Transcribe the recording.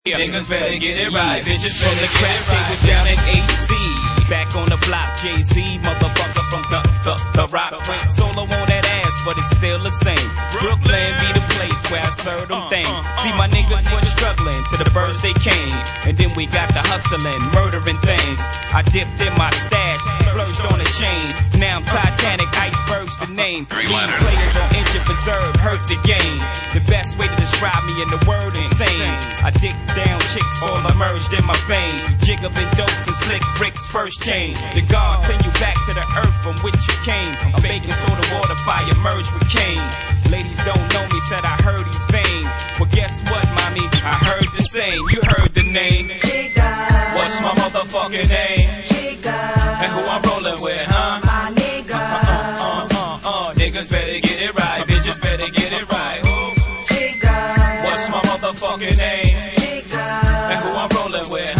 Niggas better get it right. Bitches from the crap table down at AC. Back on the block, Jay-Z, motherfucker from the rock. Went solo on that ass, but it's still the same. Brooklyn be the place where I serve them things. See, my niggas was struggling till the birds they came. And then we got the hustling, murdering things. I dipped in my stash, splurged on a chain. Now I'm Titanic, iceberg's the name. Lead players on injured preserve, hurt the game. The best way to describe me in the word insane. I dick down chicks, all emerged in my vein. Jiggling dopes and slick bricks, first chain. The gods send you back to the earth from which you came. I'm baking soda, water, fire, merge with Cain. Ladies don't know me, said I heard he's vain. Well, guess what, mommy? I heard the same. You heard the name. Chica. What's my motherfucking name? Chica. And who I'm rolling with, huh? My nigga. Niggas better get it right. Bitches better get it right. Ooh. Chica. What's my motherfucking name? Chica. And who I'm rolling with,